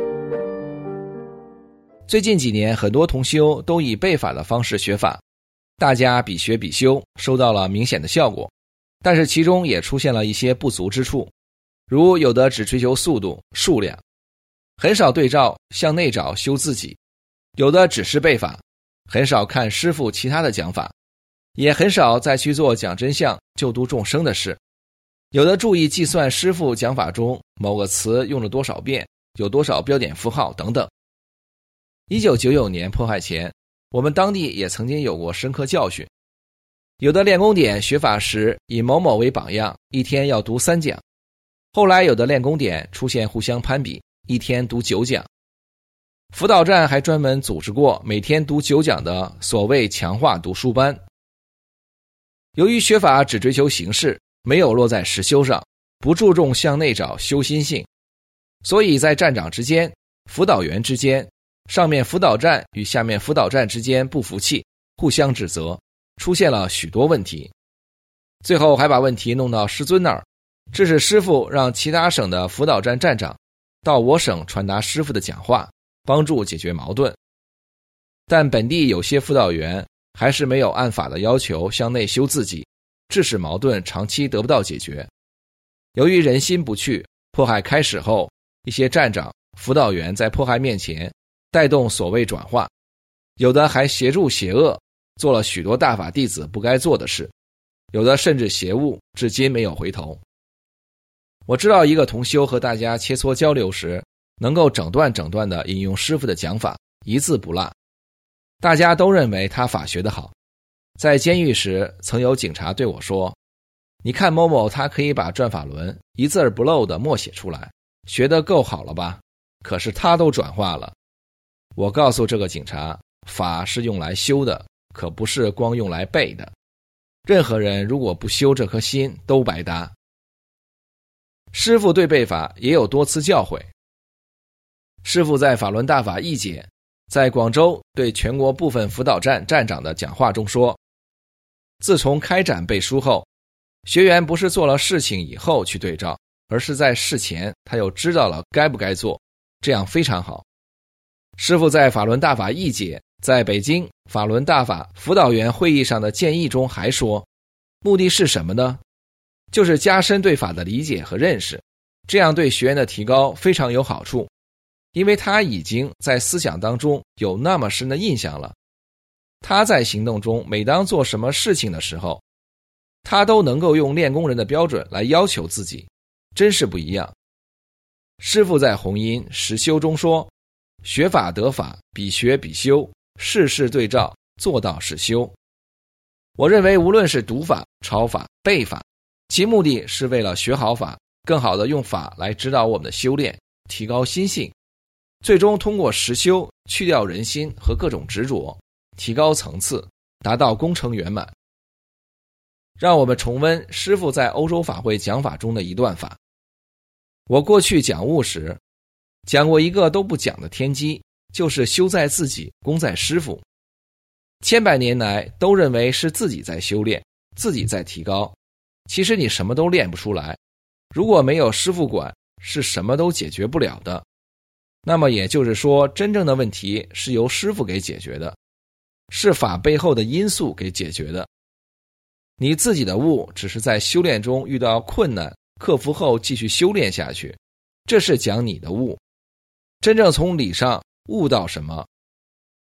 最近几年，很多同修都以背法的方式学法，大家比学比修，收到了明显的效果。但是其中也出现了一些不足之处，如有的只追求速度、数量，很少对照向内找修自己；有的只是背法，很少看师父其他的讲法，也很少再去做讲真相、救度众生的事；有的注意计算师父讲法中某个词用了多少遍，有多少标点符号等等。一九九九年迫害前，我们当地也曾经有过深刻教训。有的练功点学法时以某某为榜样，一天要读三讲；后来有的练功点出现互相攀比，一天读九讲。辅导站还专门组织过每天读九讲的所谓强化读书班。由于学法只追求形式，没有落在实修上，不注重向内找修心性，所以在站长之间、辅导员之间、上面辅导站与下面辅导站之间不服气，互相指责，出现了许多问题。最后还把问题弄到师尊那儿，致使师父让其他省的辅导站站长到我省传达师父的讲话，帮助解决矛盾。但本地有些辅导员还是没有按法的要求向内修自己，致使矛盾长期得不到解决。由于人心不去，迫害开始后，一些站长、辅导员在迫害面前带动所谓转化，有的还协助邪恶，做了许多大法弟子不该做的事，有的甚至邪误，至今没有回头。我知道一个同修和大家切磋交流时，能够整段整段地引用师父的讲法，一字不落。大家都认为他法学得好。在监狱时，曾有警察对我说，你看某某他可以把转法轮一字不漏地默写出来，学得够好了吧？可是他都转化了。我告诉这个警察，法是用来修的，可不是光用来背的。任何人如果不修这颗心，都白搭。师父对背法也有多次教诲。师父在法轮大法义解在广州对全国部分辅导站站长的讲话中说，自从开展背书后，学员不是做了事情以后去对照，而是在事前他又知道了该不该做，这样非常好。师父在法轮大法义解在北京法轮大法辅导员会议上的建议中还说，目的是什么呢？就是加深对法的理解和认识，这样对学员的提高非常有好处，因为他已经在思想当中有那么深的印象了。他在行动中每当做什么事情的时候，他都能够用练功人的标准来要求自己，真是不一样。师父在弘音实修中说，学法得法，比学比修，事事对照，做到是修。我认为无论是读法、抄法、背法，其目的是为了学好法，更好的用法来指导我们的修炼，提高心性，最终通过实修去掉人心和各种执着，提高层次，达到功成圆满。让我们重温师父在欧洲法会讲法中的一段法。我过去讲悟时讲过一个都不讲的天机，就是修在自己，功在师父。千百年来都认为是自己在修炼，自己在提高，其实你什么都练不出来，如果没有师父管，是什么都解决不了的。那么也就是说，真正的问题是由师父给解决的，是法背后的因素给解决的。你自己的悟只是在修炼中遇到困难，克服后继续修炼下去，这是讲你的悟。真正从理上悟到什么，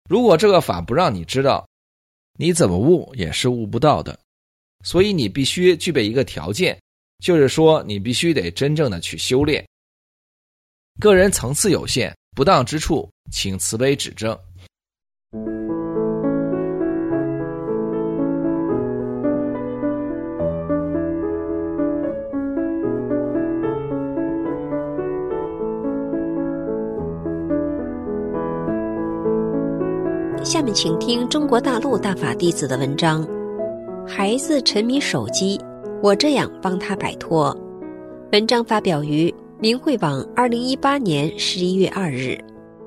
如果这个法不让你知道，你怎么悟也是悟不到的。所以你必须具备一个条件，就是说你必须得真正的去修炼。个人层次有限，不当之处请慈悲指正。 下面请听中国大陆大法弟子的文章。孩子沉迷手机，我这样帮他摆脱。文章发表于明慧网二零一八年十一月二日。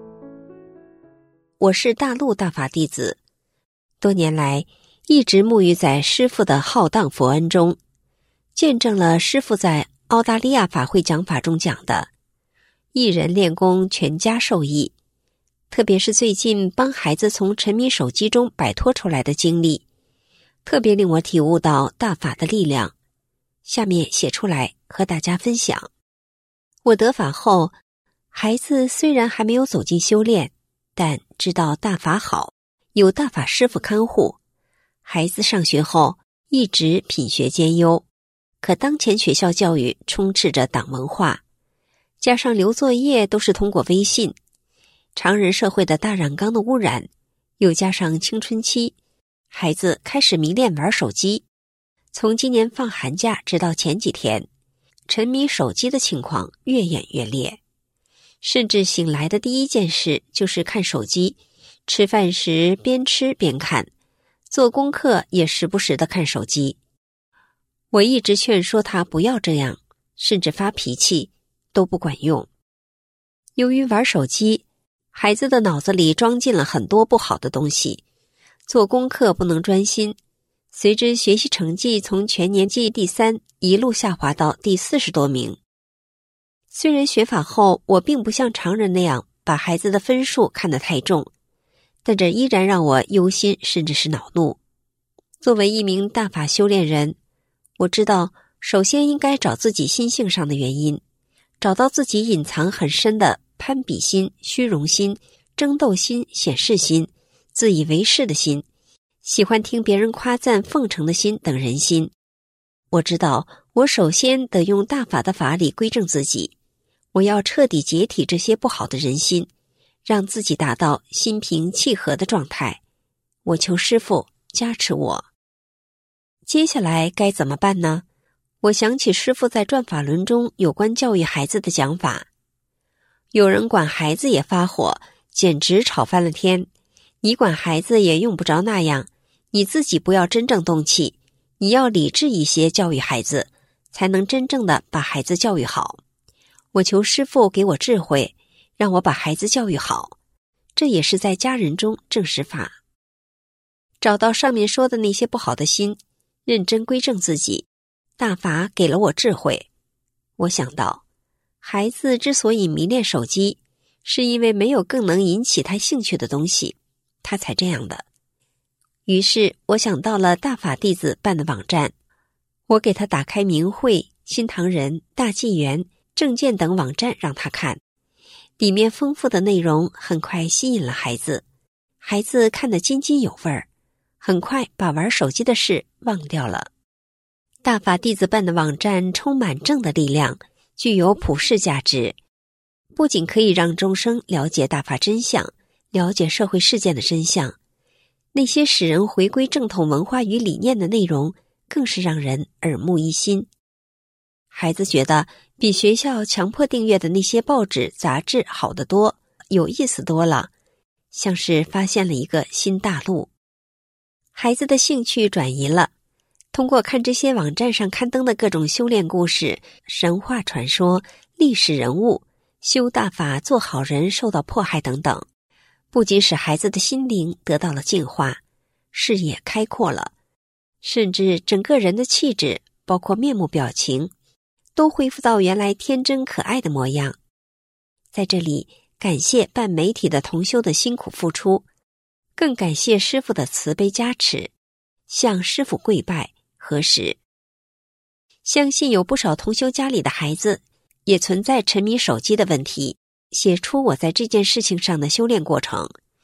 我是大陆大法弟子，多年来一直沐浴在师父的浩荡佛恩中，见证了师父在澳大利亚法会讲法中讲的一人练功，全家受益。特别是最近帮孩子从沉迷手机中摆脱出来的经历，特别令我体悟到大法的力量。下面写出来和大家分享。我得法后，孩子虽然还没有走进修炼，但知道大法好，有大法师父看护。孩子上学后一直品学兼优，可当前学校教育充斥着党文化，加上留作业都是通过微信，常人社会的大染缸的污染，又加上青春期，孩子开始迷恋玩手机。从今年放寒假直到前几天，沉迷手机的情况越演越烈，甚至醒来的第一件事就是看手机，吃饭时边吃边看，做功课也时不时的看手机。我一直劝说他不要这样，甚至发脾气，都不管用。由于玩手机，孩子的脑子里装进了很多不好的东西，做功课不能专心，随之学习成绩从全年级第三一路下滑到第四十多名。虽然学法后我并不像常人那样把孩子的分数看得太重，但这依然让我忧心甚至是恼怒。作为一名大法修炼人，我知道首先应该找自己心性上的原因，找到自己隐藏很深的攀比心、虚荣心、争斗心、显示心、自以为是的心、喜欢听别人夸赞奉承的心等人心。我知道我首先得用大法的法理归正自己，我要彻底解体这些不好的人心，让自己达到心平气和的状态。我求师父加持我。接下来该怎么办呢？我想起师父在转法轮中有关教育孩子的讲法，有人管孩子也发火，简直吵翻了天。你管孩子也用不着那样，你自己不要真正动气，你要理智一些教育孩子，才能真正的把孩子教育好。我求师父给我智慧，让我把孩子教育好，这也是在家人中证实法。找到上面说的那些不好的心，认真归正自己，大法给了我智慧。我想到孩子之所以迷恋手机，是因为没有更能引起他兴趣的东西，他才这样的。于是我想到了大法弟子办的网站，我给他打开明慧、新唐人、大纪元、正见等网站让他看，里面丰富的内容很快吸引了孩子，孩子看得津津有味儿，很快把玩手机的事忘掉了。大法弟子办的网站充满正的力量，具有普世价值，不仅可以让众生了解大法真相，了解社会事件的真相，那些使人回归正统文化与理念的内容更是让人耳目一新。孩子觉得比学校强迫订阅的那些报纸杂志好得多，有意思多了，像是发现了一个新大陆。孩子的兴趣转移了，通过看这些网站上刊登的各种修炼故事、神话传说、历史人物、修大法做好人受到迫害等等，不仅使孩子的心灵得到了净化，视野开阔了，甚至整个人的气质，包括面目表情，都恢复到原来天真可爱的模样。在这里感谢办媒体的同修的辛苦付出，更感谢师父的慈悲加持，向师父跪拜核实。相信有不少同修家里的孩子也存在沉迷手机的问题，写出我在这件事情上的修炼过程，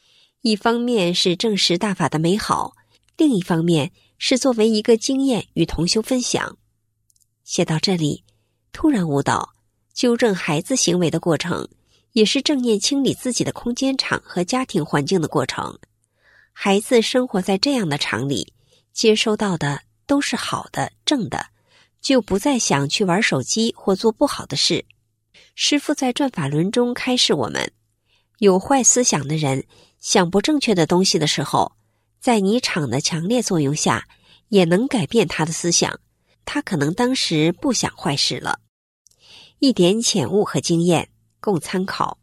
一方面是证实大法的美好，另一方面是作为一个经验与同修分享。写到这里，突然悟到，纠正孩子行为的过程，也是正念清理自己的空间场和家庭环境的过程。孩子生活在这样的场里，接收到的都是好的、正的，就不再想去玩手机或做不好的事。师父在转法轮中开示我们，有坏思想的人想不正确的东西的时候，在你场的强烈作用下，也能改变他的思想。他可能当时不想坏事了。一点浅悟和经验，供参考。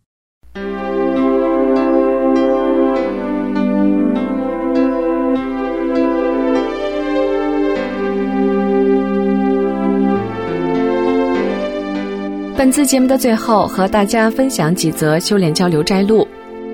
本次节目的最后，和大家分享几则修炼交流摘录。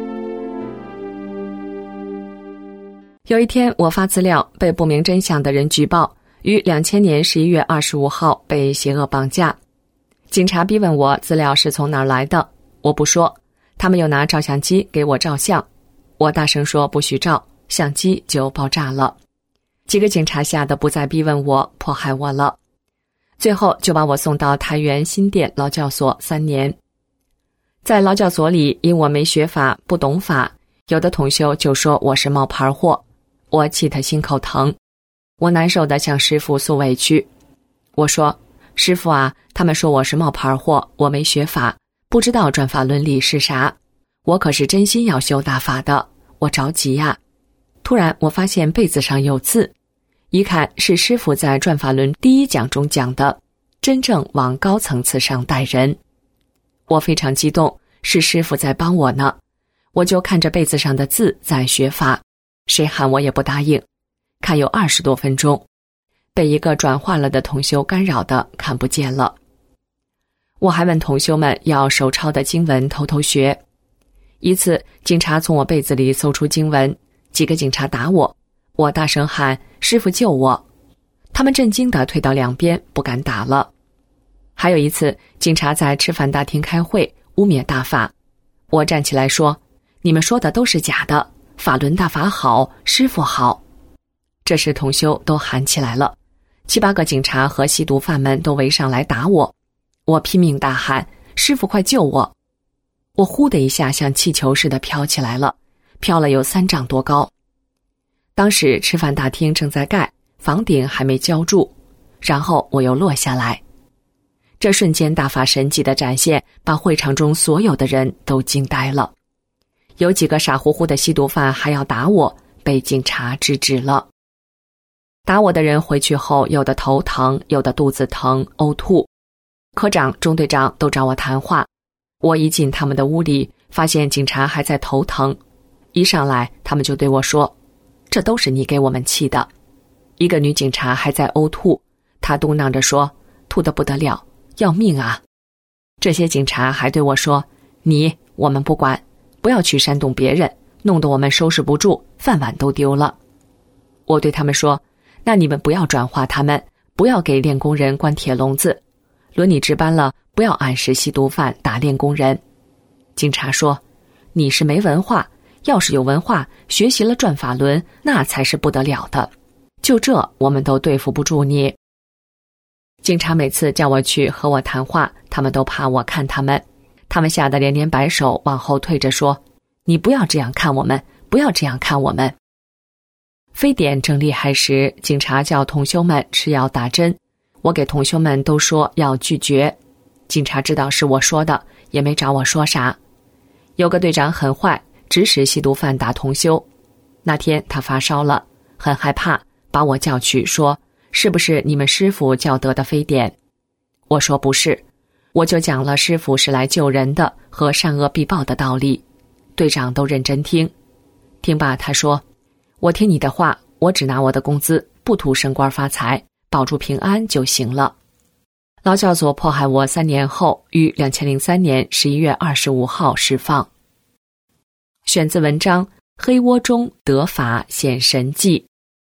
有一天，我发资料被不明真相的人举报，于两千年十一月二十五号被邪恶绑架。警察逼问我资料是从哪儿来的，我不说，他们又拿照相机给我照相，我大声说不许照，相机就爆炸了。几个警察吓得不再逼问我，迫害我了。最后就把我送到台园新店劳教所三年。在劳教所里，因我没学法不懂法，有的同修就说我是冒牌货，我气得心口疼，我难受地向师父诉委屈。我说，师父啊，他们说我是冒牌货，我没学法，不知道转法伦理是啥，我可是真心要修大法的，我着急呀。突然我发现被子上有字，一看是师父在转法轮第一讲中讲的，真正往高层次上带人。我非常激动，是师父在帮我呢，我就看着被子上的字在学法，谁喊我也不答应。看有二十多分钟，被一个转化了的同修干扰的看不见了。我还问同修们要手抄的经文偷偷学。一次警察从我被子里搜出经文，几个警察打我，我大声喊师父救我，他们震惊地退到两边，不敢打了。还有一次警察在吃饭大厅开会，污蔑大法，我站起来说，你们说的都是假的，法轮大法好，师父好。这时同修都喊起来了，七八个警察和吸毒犯们都围上来打我，我拼命大喊，师父快救我。我呼的一下像气球似的飘起来了，飘了有三丈多高。当时吃饭大厅正在盖，房顶还没浇筑，然后我又落下来。这瞬间大法神迹的展现，把会场中所有的人都惊呆了。有几个傻乎乎的吸毒犯还要打我，被警察制止了。打我的人回去后，有的头疼，有的肚子疼，呕吐。科长、中队长都找我谈话。我一进他们的屋里，发现警察还在头疼。一上来，他们就对我说，这都是你给我们气的。一个女警察还在呕吐，她嘟囔着说，吐得不得了，要命啊。这些警察还对我说，你我们不管，不要去煽动别人，弄得我们收拾不住，饭碗都丢了。我对他们说，那你们不要转化他们，不要给练功人关铁笼子，轮你值班了，不要按时吸毒犯打练功人。警察说，你是没文化，要是有文化，学习了转法轮，那才是不得了的，就这我们都对付不住你。警察每次叫我去和我谈话，他们都怕我看他们，他们吓得连连摆手往后退着说，你不要这样看我们，不要这样看我们。非典正厉害时，警察叫同修们吃药打针，我给同修们都说要拒绝。警察知道是我说的，也没找我说啥。有个队长很坏，指使吸毒犯打同修。那天他发烧了，很害怕，把我叫去说，是不是你们师父叫得的非典？我说不是，我就讲了师父是来救人的和善恶必报的道理。队长都认真听，听罢他说，我听你的话，我只拿我的工资，不图升官发财，保住平安就行了。劳教所迫害我三年后，于两千零三年十一月二十五号释放。选自文章《黑窝中得法显神迹》。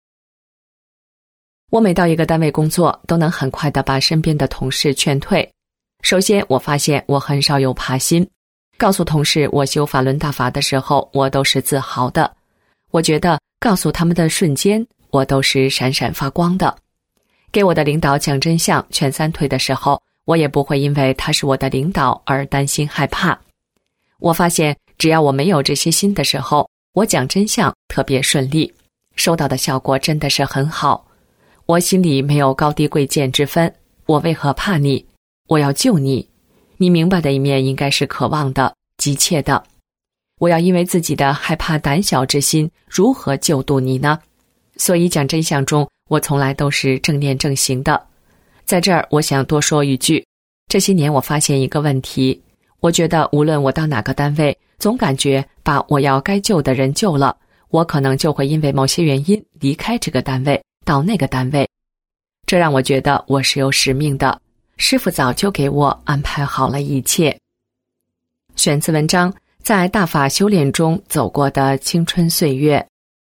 我每到一个单位工作，都能很快地把身边的同事劝退。首先，我发现我很少有怕心，告诉同事我修法轮大法的时候，我都是自豪的， 我觉得告诉他们的瞬间，我都是闪闪发光的。给我的领导讲真相劝三退的时候，我也不会因为他是我的领导而担心害怕。我发现只要我没有这些心的时候，我讲真相特别顺利，收到的效果真的是很好。我心里没有高低贵贱之分，我为何怕你？我要救你。你明白的一面应该是渴望的、急切的。我要因为自己的害怕胆小之心，如何救度你呢？所以讲真相中，我从来都是正念正行的。在这儿我想多说一句，这些年我发现一个问题，我觉得无论我到哪个单位，总感觉把我要该救的人救了，我可能就会因为某些原因离开这个单位，到那个单位。这让我觉得我是有使命的，师父早就给我安排好了一切。选自文章《在大法修炼中走过的青春岁月》。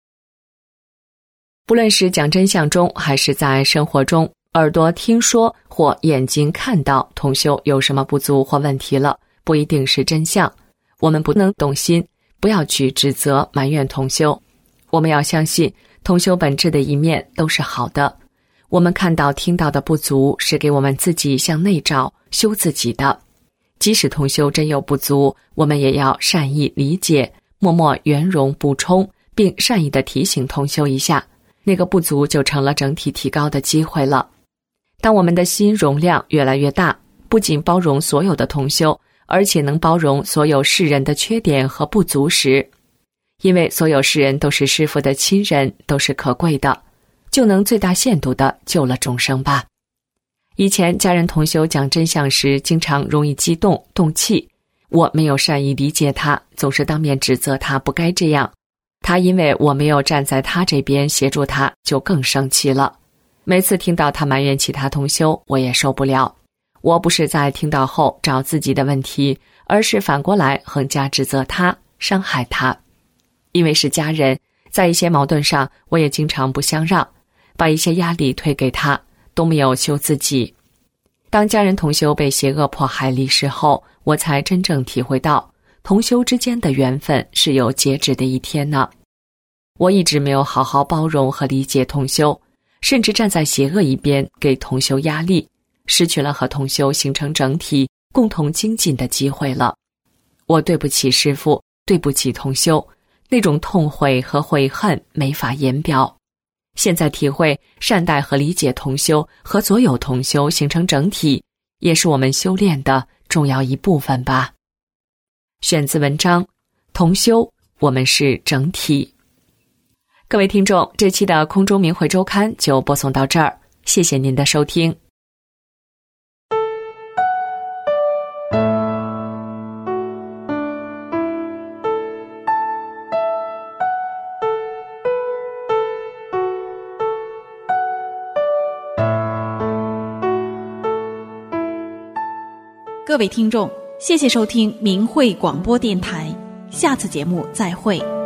不论是讲真相中，还是在生活中，耳朵听说或眼睛看到同修有什么不足或问题了，不一定是真相。我们不能动心，不要去指责埋怨同修。我们要相信同修本质的一面都是好的。我们看到听到的不足，是给我们自己向内照修自己的。即使同修真有不足，我们也要善意理解，默默圆融补充，并善意地提醒同修一下，那个不足就成了整体提高的机会了。当我们的心容量越来越大，不仅包容所有的同修，而且能包容所有世人的缺点和不足时，因为所有世人都是师父的亲人，都是可贵的，就能最大限度地救了众生吧。以前家人同修讲真相时，经常容易激动动气，我没有善意理解他，总是当面指责他不该这样。他因为我没有站在他这边协助他，就更生气了。每次听到他埋怨其他同修，我也受不了。我不是在听到后找自己的问题，而是反过来横加指责他，伤害他。因为是家人，在一些矛盾上，我也经常不相让，把一些压力推给他，都没有修自己。当家人同修被邪恶迫害离世后，我才真正体会到同修之间的缘分是有截止的一天呢。我一直没有好好包容和理解同修，甚至站在邪恶一边给同修压力，失去了和同修形成整体共同精进的机会了。我对不起师父，对不起同修，那种痛悔和悔恨没法言表。现在体会善待和理解同修，和所有同修形成整体，也是我们修炼的重要一部分吧。选自文章《同修，我们是整体》。各位听众，这期的空中明慧周刊就播送到这儿，谢谢您的收听。 各位听众，谢谢收听明慧广播电台，下次节目再会。